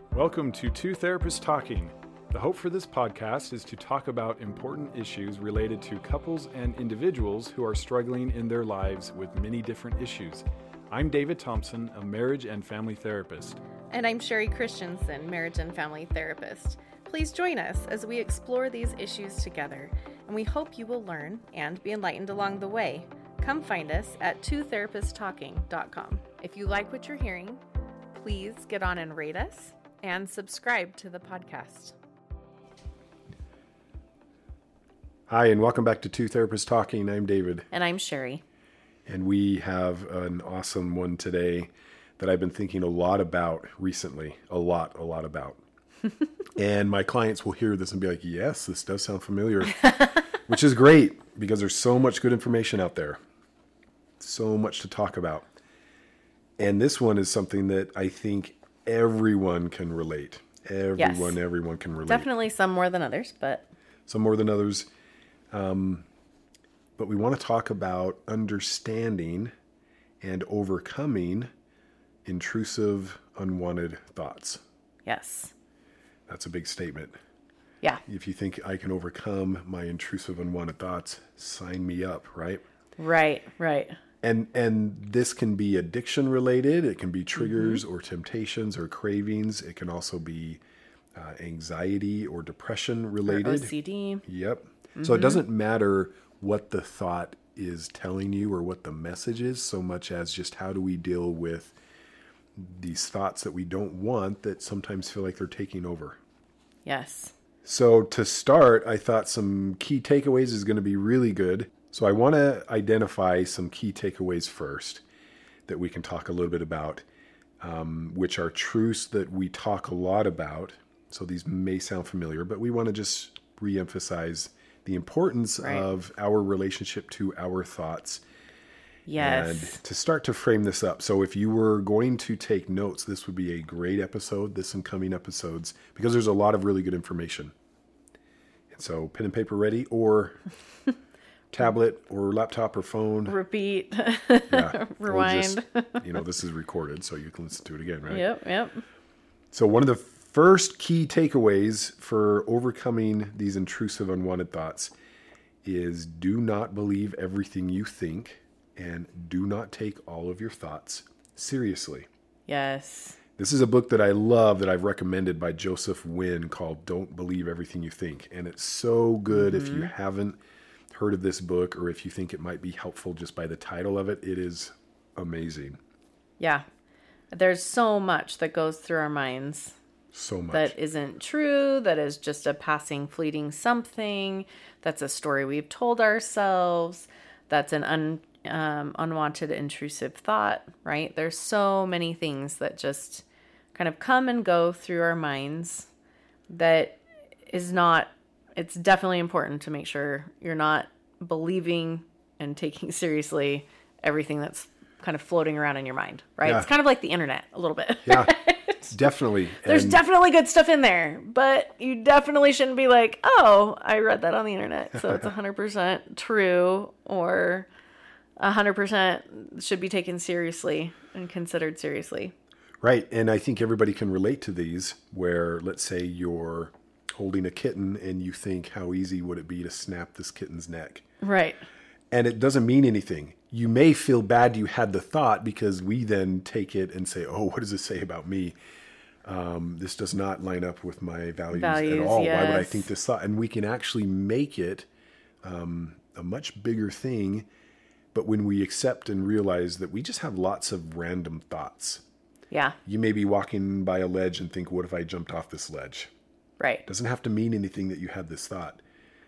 Welcome to Two Therapists Talking. The hope for this podcast is to talk about important issues related to couples and individuals who are struggling in their lives with many different issues. I'm David Thompson, a marriage and family therapist. And I'm Sherry Christensen, marriage and family therapist. Please join us as we explore these issues together, and we hope you will learn and be enlightened along the way. Come find us at twotherapisttalking.com. If you like what you're hearing, please get on and rate us and subscribe to the podcast. Hi, and welcome back to Two Therapists Talking. I'm David. And I'm Sherry. And we have an awesome one today that I've been thinking a lot about recently. A lot about. And my clients will hear this and be like, yes, this does sound familiar. Which is great because there's so much good information out there. So much to talk about. And this one is something that I think everyone can relate. Everyone can relate. Definitely some more than others, but... Some more than others. But we want to talk about understanding and overcoming intrusive, unwanted thoughts. Yes. That's a big statement. Yeah. If you think I can overcome my intrusive, unwanted thoughts, sign me up, right? Right. And this can be addiction related. It can be triggers or temptations or cravings. It can also be anxiety or depression related. Or OCD. Yep. So it doesn't matter what the thought is telling you or what the message is so much as just how do we deal with these thoughts that we don't want that sometimes feel like they're taking over. Yes. So to start, I thought some key takeaways is going to be really good. So I want to identify some key takeaways first that we can talk a little bit about, which are truths that we talk a lot about. So these may sound familiar, but we want to just reemphasize the importance of our relationship to our thoughts. Yes. And to start to frame this up. So if you were going to take notes, this would be a great episode, this and coming episodes, because there's a lot of really good information. And so pen and paper ready, or tablet or laptop or phone. Repeat. Yeah. Rewind. Just, this is recorded, so you can listen to it again, right? Yep. So one of the first key takeaways for overcoming these intrusive, unwanted thoughts is do not believe everything you think and do not take all of your thoughts seriously. Yes. This is a book that I love that I've recommended by Joseph Wynn called Don't Believe Everything You Think. And it's so good if you haven't heard of this book or if you think it might be helpful just by the title of it. It is amazing. Yeah. There's so much that goes through our minds. So much. That isn't true, that is just a passing, fleeting something, that's a story we've told ourselves, that's an unwanted, intrusive thought, right? There's so many things that just kind of come and go through our minds that is not, it's definitely important to make sure you're not believing and taking seriously everything that's kind of floating around in your mind, right? Yeah. It's kind of like the internet a little bit. Yeah. Definitely. There's definitely good stuff in there, but you definitely shouldn't be like, oh, I read that on the internet, so it's 100% true or 100% should be taken seriously and considered seriously. Right. And I think everybody can relate to these where, let's say you're holding a kitten and you think, how easy would it be to snap this kitten's neck? Right. And it doesn't mean anything. You may feel bad you had the thought because we then take it and say, oh, what does it say about me? This does not line up with my values at all. Yes. Why would I think this thought? And we can actually make it a much bigger thing. But when we accept and realize that we just have lots of random thoughts. Yeah. You may be walking by a ledge and think, what if I jumped off this ledge? Right. It doesn't have to mean anything that you had this thought.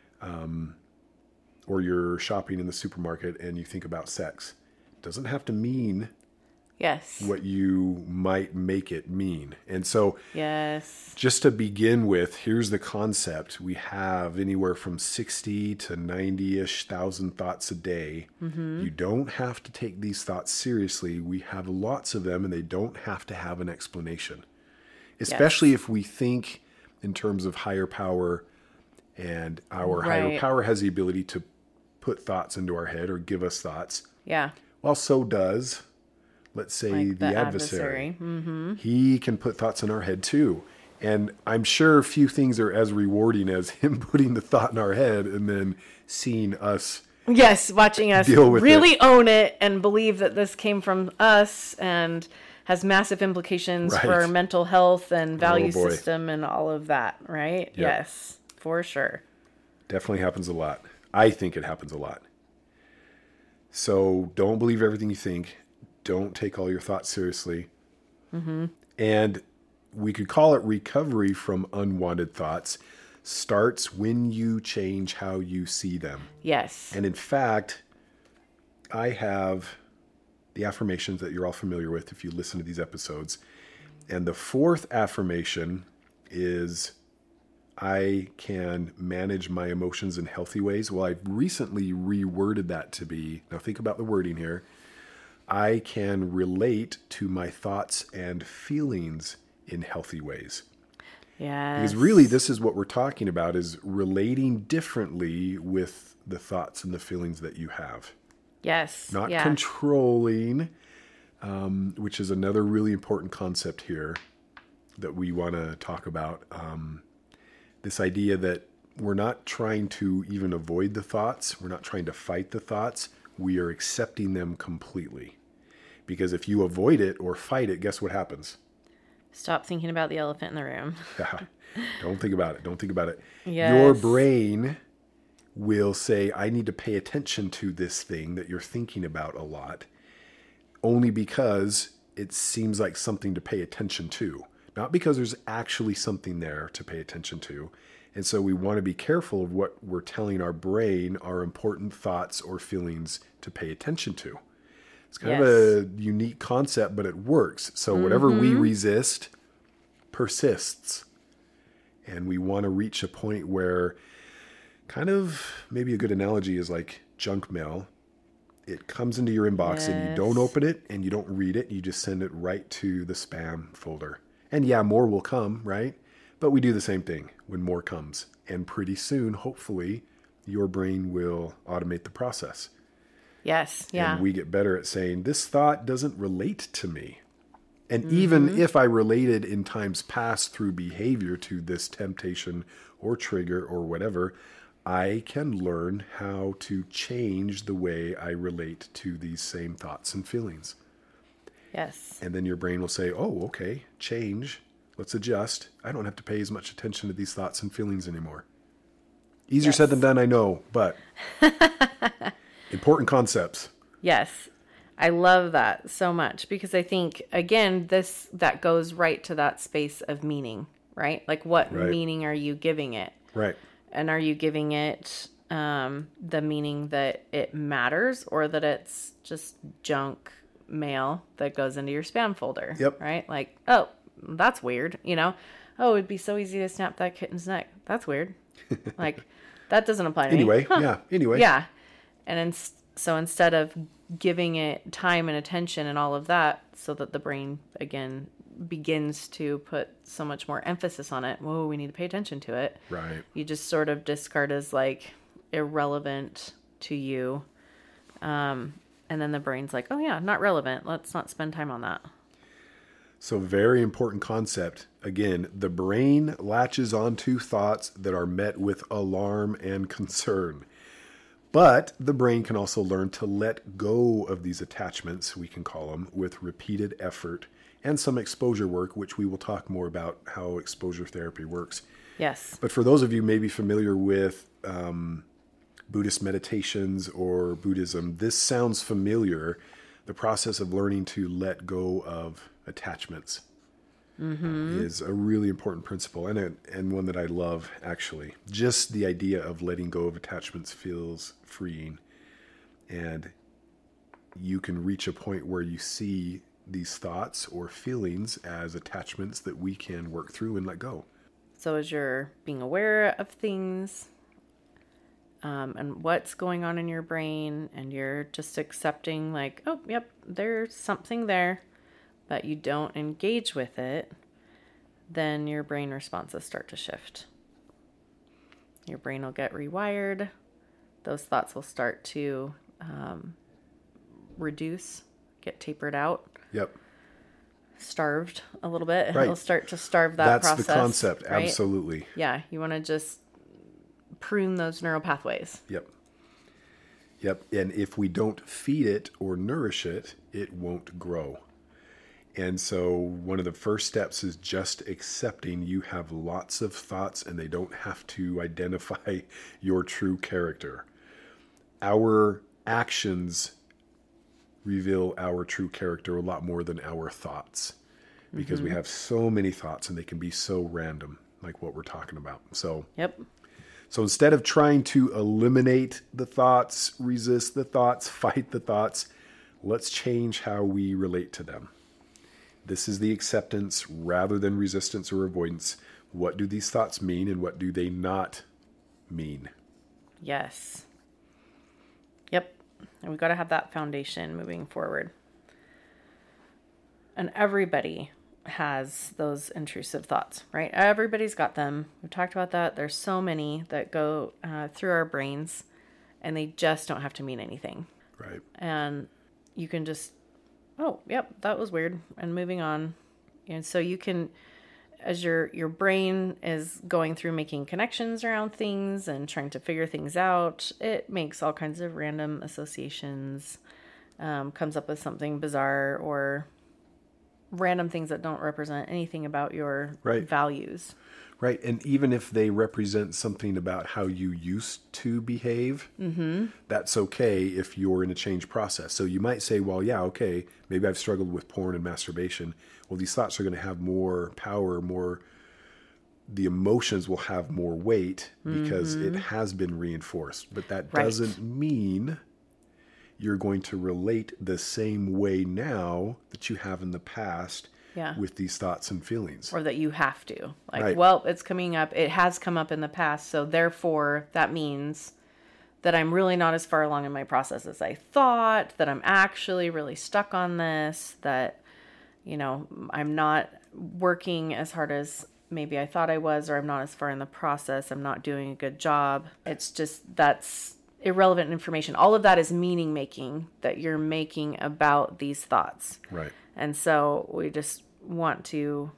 Or you're shopping in the supermarket and you think about sex. It doesn't have to mean Yes. what you might make it mean. And so Yes. just to begin with, here's the concept. We have anywhere from 60 to 90-ish thousand thoughts a day. You don't have to take these thoughts seriously. We have lots of them and they don't have to have an explanation. Especially if we think in terms of higher power, and our higher power has the ability to put thoughts into our head or give us thoughts. Yeah. Well, so does let's say Like the adversary. Mm-hmm. He can put thoughts in our head too. And I'm sure few things are as rewarding as him putting the thought in our head and then seeing us. Yes, watching us deal with really own it and believe that this came from us and has massive implications Right. for our mental health and value boy. system and all of that, right? Yes, for sure. Definitely happens a lot. I think it happens a lot. So don't believe everything you think. Don't take all your thoughts seriously. Mm-hmm. And we could call it recovery from unwanted thoughts. Starts when you change how you see them. Yes. And in fact, I have the affirmations that you're all familiar with if you listen to these episodes. And the fourth affirmation is I can manage my emotions in healthy ways. Well, I've recently reworded that to be, now think about the wording here, I can relate to my thoughts and feelings in healthy ways. Yes. Because really, this is what we're talking about, is relating differently with the thoughts and the feelings that you have. Yes. Not yeah. controlling, which is another really important concept here that we want to talk about. This idea that we're not trying to even avoid the thoughts. We're not trying to fight the thoughts. We are accepting them completely. Because if you avoid it or fight it, guess what happens? Stop thinking about the elephant in the room. Don't think about it. Don't think about it. Yes. Your brain will say, I need to pay attention to this thing that you're thinking about a lot, only because it seems like something to pay attention to, not because there's actually something there to pay attention to. And so we want to be careful of what we're telling our brain are important thoughts or feelings to pay attention to. It's kind of a unique concept, but it works. So whatever we resist persists. And we want to reach a point where, kind of maybe a good analogy is like junk mail. It comes into your inbox and you don't open it and you don't read it. You just send it right to the spam folder. And yeah, more will come, right? But we do the same thing when more comes. And pretty soon, hopefully, your brain will automate the process. Yes. Yeah. And we get better at saying, this thought doesn't relate to me. And even if I related in times past through behavior to this temptation or trigger or whatever, I can learn how to change the way I relate to these same thoughts and feelings. Yes. And then your brain will say, oh, okay, change. Let's adjust. I don't have to pay as much attention to these thoughts and feelings anymore. Easier said than done, I know, but important concepts. Yes. I love that so much because I think, again, that goes right to that space of meaning, right? Like what meaning are you giving it? Right. And are you giving it the meaning that it matters or that it's just junk mail that goes into your spam folder? Yep. Right? Like, oh, that's weird. Oh, it'd be so easy to snap that kitten's neck. That's weird. Like, that doesn't apply to Anyway, me. Huh. yeah, anyway. Yeah. And so instead of giving it time and attention and all of that so that the brain, again, begins to put so much more emphasis on it. Whoa, we need to pay attention to it. Right. You just sort of discard as like irrelevant to you. And then the brain's like, oh yeah, not relevant. Let's not spend time on that. So very important concept. Again, the brain latches onto thoughts that are met with alarm and concern. But the brain can also learn to let go of these attachments, we can call them, with repeated effort and some exposure work, which we will talk more about how exposure therapy works. Yes. But for those of you maybe familiar with Buddhist meditations or Buddhism, this sounds familiar. The process of learning to let go of attachments is a really important principle and one that I love, actually. Just the idea of letting go of attachments feels freeing. And you can reach a point where you see these thoughts or feelings as attachments that we can work through and let go. So as you're being aware of things and what's going on in your brain, and you're just accepting like, oh, yep, there's something there, but you don't engage with it, then your brain responses start to shift. Your brain will get rewired. Those thoughts will start to reduce, get tapered out. Yep. starved a little bit. Right. It'll start to starve that That's process. the concept. Right? Absolutely. Yeah. You want to just prune those neural pathways. Yep. Yep. And if we don't feed it or nourish it, it won't grow. And so one of the first steps is just accepting you have lots of thoughts and they don't have to identify your true character. Our actions reveal our true character a lot more than our thoughts, because we have so many thoughts and they can be so random, like what we're talking about. So instead of trying to eliminate the thoughts, resist the thoughts, fight the thoughts, let's change how we relate to them. This is the acceptance rather than resistance or avoidance. What do these thoughts mean and what do they not mean? Yes. Yep. And we've got to have that foundation moving forward. And everybody has those intrusive thoughts, right? Everybody's got them. We've talked about that. There's so many that go through our brains and they just don't have to mean anything. Right. And you can just, oh, yep, that was weird. And moving on. And so you can, as your brain is going through making connections around things and trying to figure things out, it makes all kinds of random associations, comes up with something bizarre or random things that don't represent anything about your values. Right. And even if they represent something about how you used to behave, that's okay if you're in a change process. So you might say, well, yeah, okay, maybe I've struggled with porn and masturbation. Well, these thoughts are going to have more power, the emotions will have more weight because it has been reinforced. But that doesn't mean you're going to relate the same way now that you have in the past with these thoughts and feelings. Or that you have to. Like, well, it's coming up. It has come up in the past. So therefore, that means that I'm really not as far along in my process as I thought, that I'm actually really stuck on this, that, you know, I'm not working as hard as maybe I thought I was, or I'm not as far in the process. I'm not doing a good job. It's just, that's irrelevant information. All of that is meaning making that you're making about these thoughts. Right. And so we just want to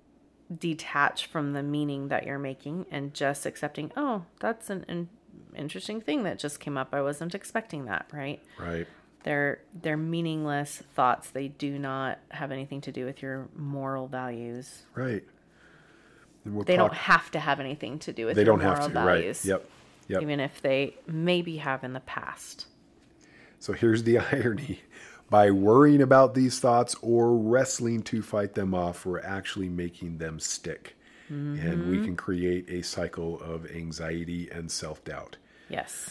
detach from the meaning that you're making and just accepting, oh, that's an interesting thing that just came up. I wasn't expecting that, right? Right. They're meaningless thoughts. They do not have anything to do with your moral values. Right. They don't have to have anything to do with your moral values. Right. Yep. Even if they maybe have in the past. So here's the irony. By worrying about these thoughts or wrestling to fight them off, we're actually making them stick. And we can create a cycle of anxiety and self-doubt. Yes.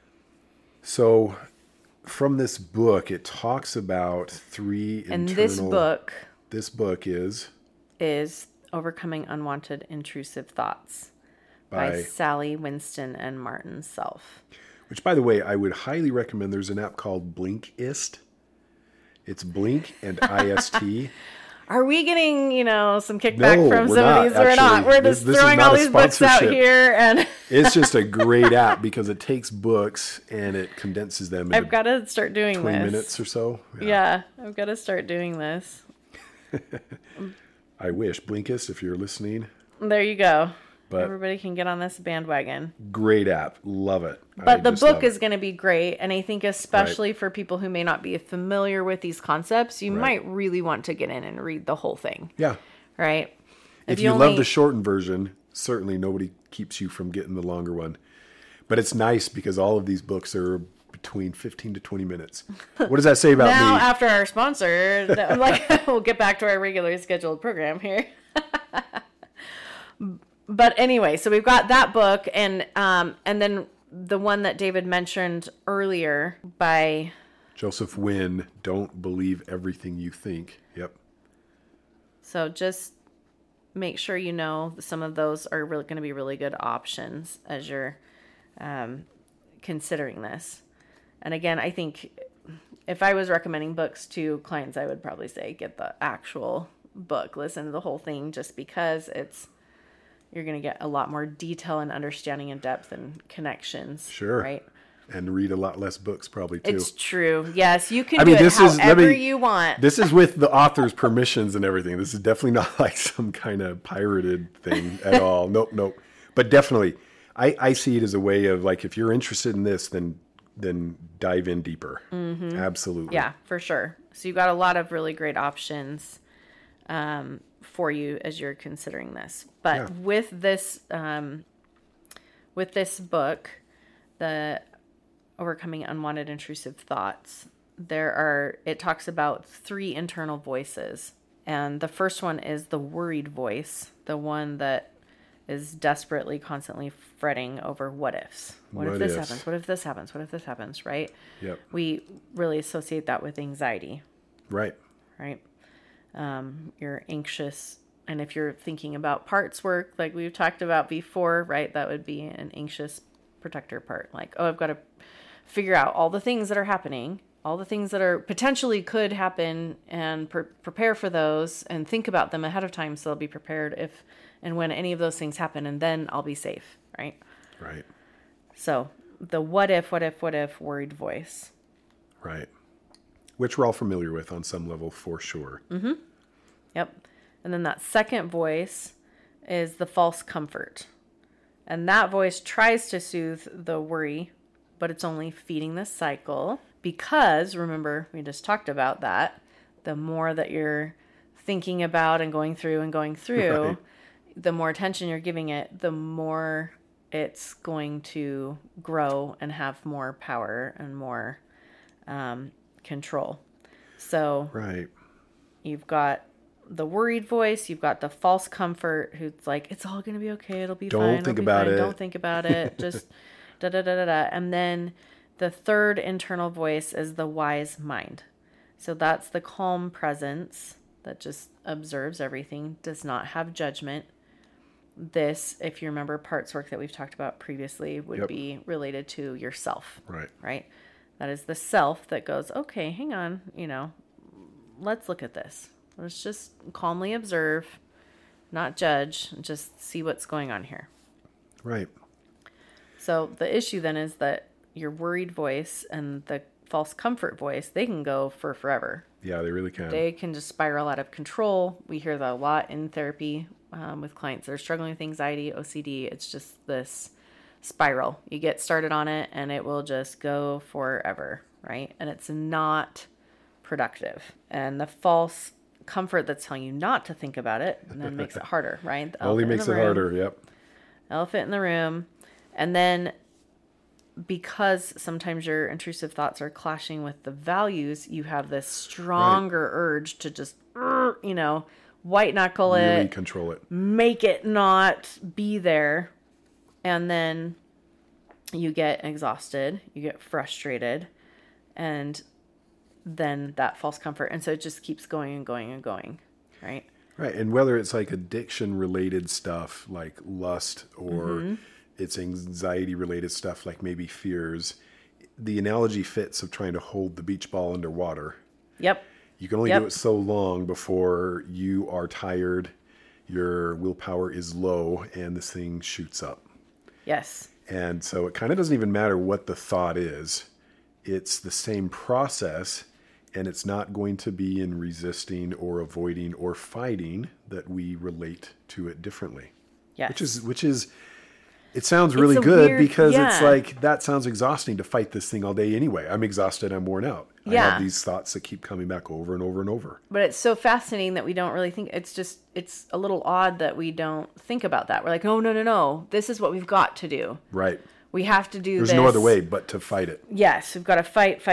So from this book, it talks about three internal... And this book is Overcoming Unwanted Intrusive Thoughts by Sally Winston and Martin Self. Which, by the way, I would highly recommend. There's an app called Blinkist. It's Blink and IST. Are we getting, some kickback from some of these? We're not. We're just throwing all these books out here. And it's just a great app because it takes books and it condenses them into I've got to start doing 20 this. minutes or so. Yeah, I've got to start doing this. I wish. Blinkist, if you're listening. There you go. But everybody can get on this bandwagon. Great app. Love it. But the book is going to be great. And I think especially for people who may not be familiar with these concepts, you might really want to get in and read the whole thing. Yeah. Right? If you love the shortened version, certainly nobody keeps you from getting the longer one. But it's nice because all of these books are between 15 to 20 minutes. What does that say about now, me? After our sponsor, we'll get back to our regularly scheduled program here. But anyway, so we've got that book and then the one that David mentioned earlier by Joseph Wynn, Don't Believe Everything You Think. Yep. So just make sure some of those are really going to be really good options as you're considering this. And again, I think if I was recommending books to clients, I would probably say get the actual book, listen to the whole thing, just because you're going to get a lot more detail and understanding and depth and connections. Sure. Right. and read a lot less books probably too. It's true. Yes, you can I do mean, it this is- however you want. This is with the author's permissions and everything. This is definitely not like some kind of pirated thing at all. Nope. But definitely, I see it as a way of like, if you're interested in this, then dive in deeper. Absolutely. Yeah, for sure. So you've got a lot of really great options for you as you're considering this. But Yeah. with this book, the Overcoming Unwanted Intrusive Thoughts, it talks about 3 internal voices. And the first one is the worried voice, the one that is desperately, constantly fretting over what ifs. What if this happens? What if this happens? What if this happens? Right? Yep. We really associate that with anxiety, Right. right? You're anxious. And if you're thinking about parts work, like we've talked about before, right, that would be an anxious protector part. Like, oh, I've got to figure out all the things that are happening, all the things that are potentially could happen, and prepare for those and think about them ahead of time so I'll be prepared if and when any of those things happen, and then I'll be safe, right? Right. So the what if worried voice. Right. Which we're all familiar with on some level for sure. Mm-hmm. Yep. And then that second voice is the false comfort. And that voice tries to soothe the worry, but it's only feeding the cycle because, remember, we just talked about that. The more that you're thinking about and going through, Right. the more attention you're giving it, the more it's going to grow and have more power and more control. So Right. you've got the worried voice, you've got the false comfort who's like, it's all going to be okay. It'll be fine. Don't think about it. Don't think about it. Just da da da da da. And then the third internal voice is the wise mind. So that's the calm presence that just observes everything, does not have judgment. This, if you remember parts work that we've talked about previously, would Yep. be related to yourself, Right. right? That is the self that goes, okay, hang on, let's look at this. Let's just calmly observe, not judge, and just see what's going on here. Right. So the issue then is that your worried voice and the false comfort voice, they can go for forever. Yeah, they really can. They can just spiral out of control. We hear that a lot in therapy with clients that are struggling with anxiety, OCD. It's just this spiral. You get started on it and it will just go forever, right? And it's not productive. And the false comfort that's telling you not to think about it and then makes it harder, right? The Only elephant in makes the it room. harder. Yep. Elephant in the room. And then because sometimes your intrusive thoughts are clashing with the values, you have this stronger urge to just, white knuckle Really it, control it. make it not be there. And then you get exhausted, you get frustrated, and then that false comfort. And so it just keeps going and going and going, right? Right. And whether it's like addiction related stuff like lust or it's anxiety related stuff like maybe fears, the analogy fits of trying to hold the beach ball underwater. Yep. You can only Yep. do it so long before you are tired, your willpower is low, and this thing shoots up. Yes. And so it kind of doesn't even matter what the thought is. It's the same process, and it's not going to be in resisting or avoiding or fighting that we relate to it differently. Yes. Which is it sounds really a good weird- because it's yeah. like that sounds exhausting to fight this thing all day anyway. I'm exhausted, I'm worn out. I Yeah. have these thoughts that keep coming back over and over and over. But it's so fascinating that we don't really think, it's a little odd that we don't think about that. We're like, oh, no. This is what we've got to do. Right. We have to do There's this. no other way but to fight it. Yes, we've got to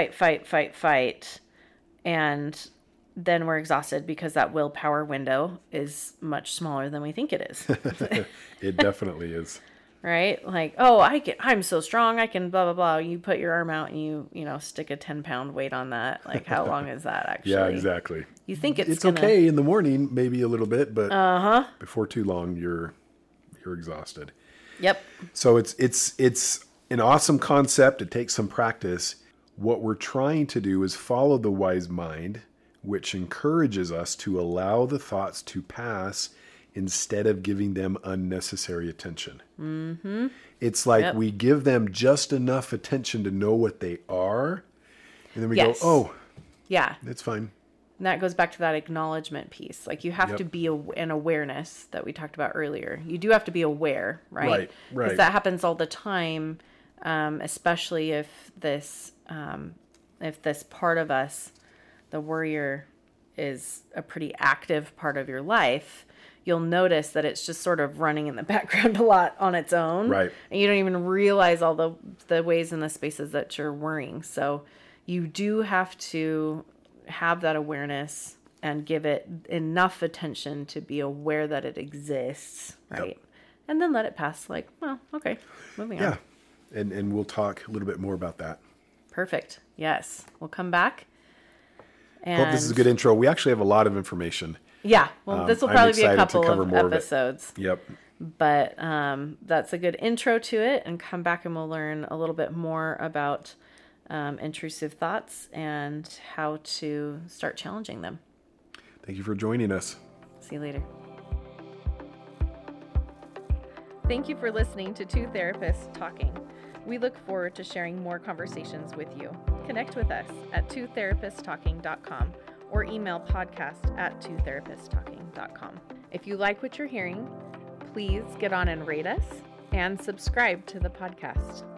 fight. And then we're exhausted because that willpower window is much smaller than we think it is. It definitely is. Right? Like, oh, I'm so strong. I can blah, blah, blah. You put your arm out and you stick a 10-pound weight on that. Like, how long is that actually? Yeah, exactly. You think it's It's okay in the morning, maybe a little bit, but before too long, you're exhausted. Yep. So it's an awesome concept. It takes some practice. What we're trying to do is follow the wise mind, which encourages us to allow the thoughts to pass instead of giving them unnecessary attention. Mm-hmm. It's like we give them just enough attention to know what they are. And then we go, oh, yeah, it's fine. And that goes back to that acknowledgement piece. Like you have to be an awareness that we talked about earlier. You do have to be aware, right? Right. Because that happens all the time, especially if this part of us, the worrier, is a pretty active part of your life. You'll notice that it's just sort of running in the background a lot on its own. Right. And you don't even realize all the ways and the spaces that you're worrying. So you do have to have that awareness and give it enough attention to be aware that it exists, right? Yep. And then let it pass like, well, okay, moving on. Yeah. And we'll talk a little bit more about that. Perfect. Yes. We'll come back. And hope this is a good intro. We actually have a lot of information. Yeah. Well, this will probably be a couple of episodes. Yep. But that's a good intro to it. And come back and we'll learn a little bit more about intrusive thoughts and how to start challenging them. Thank you for joining us. See you later. Thank you for listening to Two Therapists Talking. We look forward to sharing more conversations with you. Connect with us at twotherapisttalking.com or email podcast@twotherapisttalking.com. If you like what you're hearing, please get on and rate us and subscribe to the podcast.